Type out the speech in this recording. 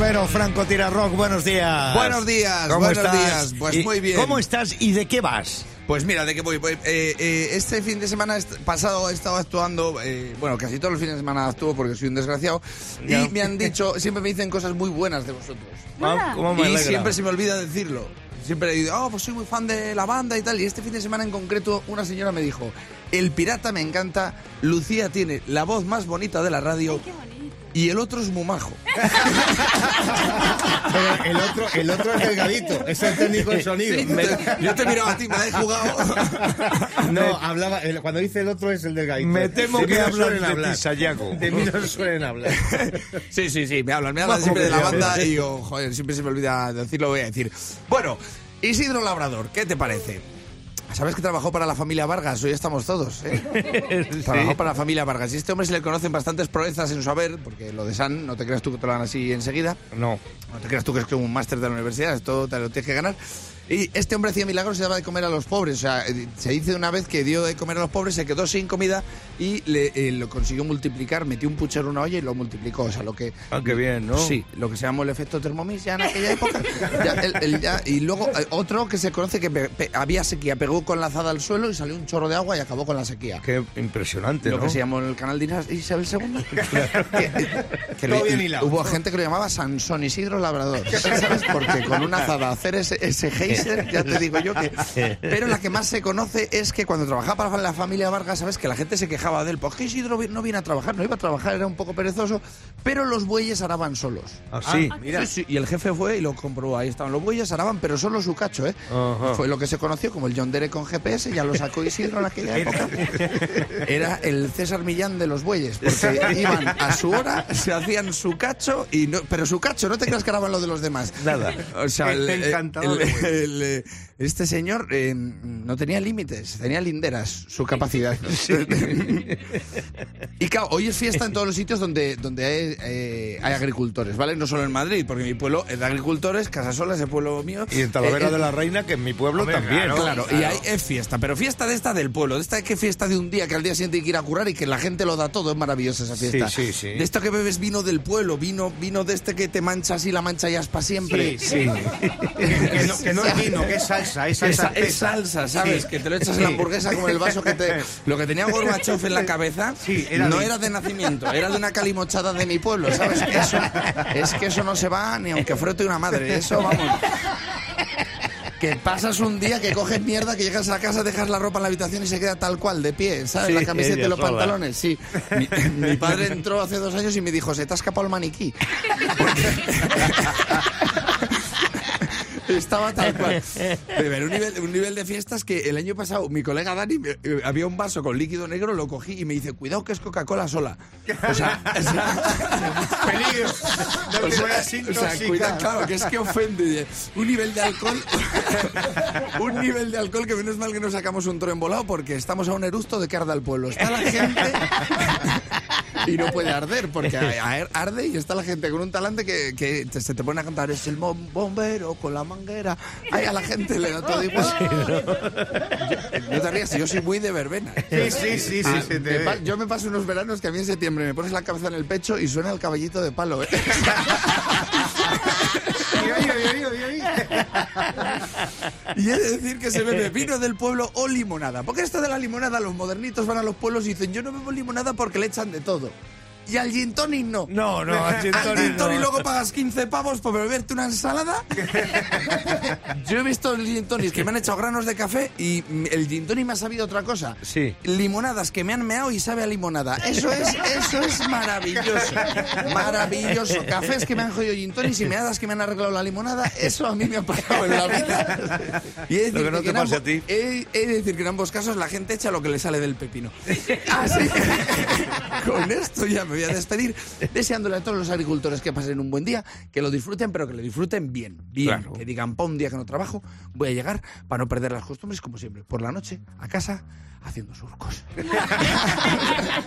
Barbero, Franco Tirarrock, buenos días. Buenos días, ¿Cómo buenos estás? días. Pues muy bien. ¿Cómo estás y de qué vas? Pues mira, ¿de qué voy? Este fin de semana pasado he estado actuando, bueno, casi todos los fines de semana actúo porque soy un desgraciado, y me han dicho, siempre me dicen cosas muy buenas de vosotros. ¿Cómo me Y alegra? siempre se me olvida decirlo. Siempre digo, pues soy muy fan de la banda y tal. Y este fin de semana en concreto, una señora me dijo, El Pirata me encanta, Lucía tiene la voz más bonita de la radio. Ay, qué bonito. Y el otro es muy majo. Pero el otro es delgadito, es el técnico de sonido. Yo te miraba a ti, me has jugado. No, hablaba, cuando dice el otro es el delgadito. Me temo De mí que no hablan suelen de hablar. ti, Sayago. De mí no suelen hablar. Sí, me hablan siempre de la banda y digo, joder, siempre se me olvida decirlo, voy a decir. Bueno, Isidro Labrador, ¿qué te parece? ¿Sabes que trabajó para la familia Vargas? Hoy estamos todos, ¿eh? Sí. Trabajó para la familia Vargas. Y a este hombre se le conocen bastantes proezas en su haber, porque lo de San, no te creas tú que te lo dan así enseguida. No. No te creas tú que es como un máster de la universidad, esto te lo tienes que ganar. Y este hombre hacía milagros y daba de comer a los pobres. O sea, se dice una vez que dio de comer a los pobres, se quedó sin comida y lo consiguió multiplicar. Metió un puchero en una olla y lo multiplicó. O sea, lo que... Ah, qué bien, ¿no? Sí, lo que se llamó el efecto Thermomix ya en aquella época. Y luego otro que se conoce que había sequía, pegó con la azada al suelo y salió un chorro de agua y acabó con la sequía. Qué impresionante, Lo ¿no? que se llamó en el canal de Isabel II. Todo bien hilado. Hubo gente que lo llamaba Sansón Isidro Labrador. ¿Sabes? Porque con una azada hacer ese geyser, ya te digo yo que... Pero la que más se conoce es que cuando trabajaba para la familia Vargas, ¿sabes? Que la gente se quejaba de él. Pues que Isidro no viene a trabajar, no iba a trabajar, era un poco perezoso, pero los bueyes araban solos. Ah, sí. Mira. Sí, y el jefe fue y lo comprobó. Ahí estaban los bueyes, araban, pero solo su cacho, ¿eh? Ajá. Fue lo que se conoció como el John Deere con GPS, ya lo sacó Isidro en aquella época. Era el César Millán de los bueyes, porque iban a su hora, se hacían su cacho, pero su cacho, no te creas que araban lo de los demás. Nada. O sea, Encantador de bueyes. este señor no tenía límites, tenía linderas su capacidad. Y claro, hoy es fiesta en todos los sitios donde hay agricultores, ¿vale? No solo en Madrid, porque mi pueblo es de agricultores, Casasola es el pueblo mío. Y en Talavera de la Reina, que en mi pueblo Hombre, también. Claro, y ahí es fiesta, pero fiesta de esta del pueblo, de esta que fiesta de un día que al día siguiente hay que ir a curar y que la gente lo da todo, es maravillosa esa fiesta. Sí. De esto que bebes vino del pueblo, vino de este que te manchas y la mancha ya es para siempre. Sí. Que no es vino, que es salsa, es salsa. Es salsa, ¿sabes? Sí. Que te lo echas en la hamburguesa como el vaso que te... Lo que tenía Gorbachev en la cabeza Sí, era no de- era de nacimiento, era de una calimochada de mi pueblo, ¿sabes? Es que eso no se va ni aunque frote una madre, eso vamos... Que pasas un día que coges mierda, que llegas a casa, dejas la ropa en la habitación y se queda tal cual, de pie, ¿sabes? Sí, La camiseta y ella los sola. pantalones, sí. Mi padre entró hace 2 años y me dijo, se te ha escapado el maniquí. Estaba tal cual. Pero un nivel de fiestas que el año pasado mi colega Dani había un vaso con líquido negro, lo cogí y me dice, cuidado que es Coca-Cola sola. O sea, Peligro. No te puedas o sea, intoxicar. cuidado, claro, que es que ofende. Un nivel de alcohol. Un nivel de alcohol que menos mal que no sacamos un toro embolado porque estamos a un eructo de que arda el pueblo. Está la gente. Y no puede arder porque arde y está la gente con un talante que se te pone a cantar, es el bombero con la manguera. Ay, a la gente le da todo igual. No te rías, yo soy muy de verbena. Sí, se te ve. Yo me paso unos veranos que a mí en septiembre me pones la cabeza en el pecho y suena el caballito de palo, ¿eh? Y he de decir que se bebe vino del pueblo o limonada. Porque esto de la limonada, los modernitos van a los pueblos y dicen, yo no bebo limonada porque le echan de todo. Y al gin tonic no. No, al gin Al tonic gin tonic no. luego pagas 15 pavos por beberte una ensalada. Yo he visto el gin tonic que me han echado granos de café y el gin tonic me ha sabido otra cosa. Sí. Limonadas que me han meado y sabe a limonada. Eso es maravilloso. Maravilloso. Cafés que me han jodido gin tonic y meadas que me han arreglado la limonada. Eso a mí me ha pasado en la vida. Y he de Lo que no te en pase a ti. he de decir que en ambos casos la gente echa lo que le sale del pepino. Así que con esto ya me voy a despedir deseándole a todos los agricultores que pasen un buen día, que lo disfruten, pero que lo disfruten bien. Claro. Que digan, pa' un día que no trabajo, voy a llegar para no perder las costumbres, como siempre, por la noche, a casa, haciendo surcos.